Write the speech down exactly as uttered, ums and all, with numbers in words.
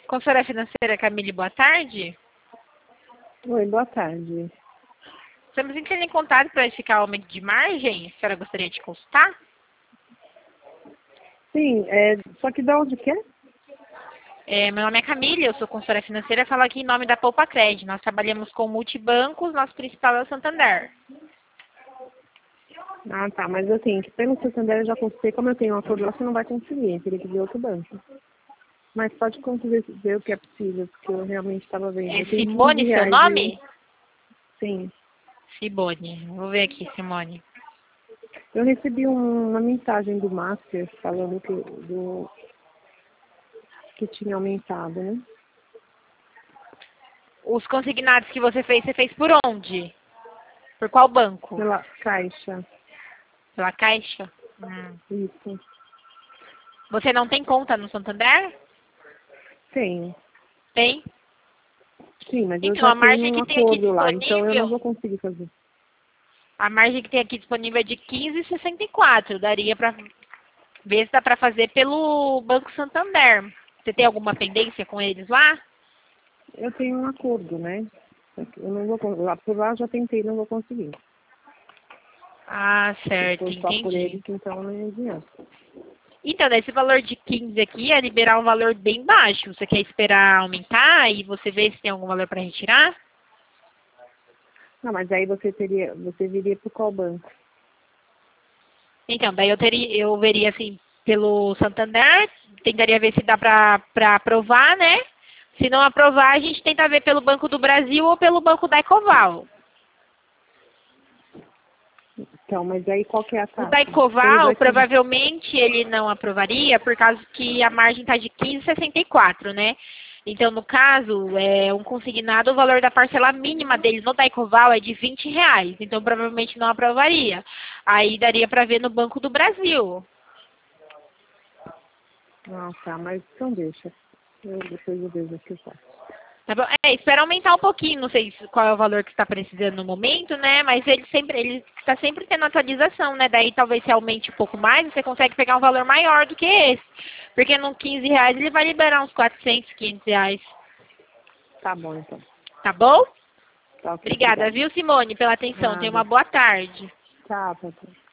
Consultora financeira Camille, boa tarde. Oi, boa tarde. Estamos entrando em contato para verificar o aumento de margem. A senhora gostaria de consultar? Sim, é, só que de onde que é? É, meu nome é Camille, eu sou consultora financeira, falo aqui em nome da Poupa Cred. Nós trabalhamos com multibancos, nosso principal é o Santander. Ah, tá, mas assim, que pelo Santander eu já consultei, como eu tenho uma acordo lá, você não vai conseguir, eu teria que ver outro banco. Mas pode conseguir ver o que é possível, porque eu realmente estava vendo. É Eu tenho quinze Simone seu reais nome? de... Sim. Simone, vou ver aqui, Simone. Eu recebi um- uma mensagem do Master falando que, do, que tinha aumentado, né? Os consignados que você fez, você fez por onde? Por qual banco? Pela Caixa. Pela Caixa? Hum. Isso. Você não tem conta no Santander? Tenho. Tem? Sim, mas eu Então, já a tenho margem um que tem aqui acordo lá, então eu não disponível, vou conseguir fazer. a margem que tem aqui disponível é de quinze vírgula sessenta e quatro. Daria para ver se dá para fazer pelo Banco Santander. Você tem alguma pendência com eles lá? Eu tenho um acordo, né? Eu não vou con- lá por lá eu já tentei, não vou conseguir. Ah, Se certo, for só por entendi. eles, então não adianta. Então, esse valor de quinze aqui é liberar um valor bem baixo. Você quer esperar aumentar e você vê se tem algum valor para retirar? Não, mas aí você teria, você viria para qual banco? Então, daí eu teria, eu veria assim, pelo Santander, tentaria ver se dá para para aprovar, né? Se não aprovar, a gente tenta ver pelo Banco do Brasil ou pelo Banco da Ecoval. Então, mas aí qual que é a O da taxa? Pelos Ecoval, aqui. provavelmente ele não aprovaria, por causa que a margem está de quinze vírgula sessenta e quatro, né? Então, no caso, é um consignado, o valor da parcela mínima dele no da Ecoval é de vinte reais. Então, provavelmente não aprovaria. Aí daria para ver no Banco do Brasil. Ah, tá, mas então deixa. Eu, depois eu vejo o que eu faço. Tá bom? É, espera aumentar um pouquinho, não sei se- qual é o valor que está precisando no momento, né? Mas ele sempre, ele está sempre tendo atualização, né? Daí talvez se aumente um pouco mais, você consegue pegar um valor maior do que esse. Porque no quinze reais ele vai liberar uns quatrocentos, quinhentos reais. Tá bom, então. Tá bom? Tá ok, Obrigada, obrigada. viu, Simone, pela atenção. Tenha uma Nada. boa tarde. Tchau, papai.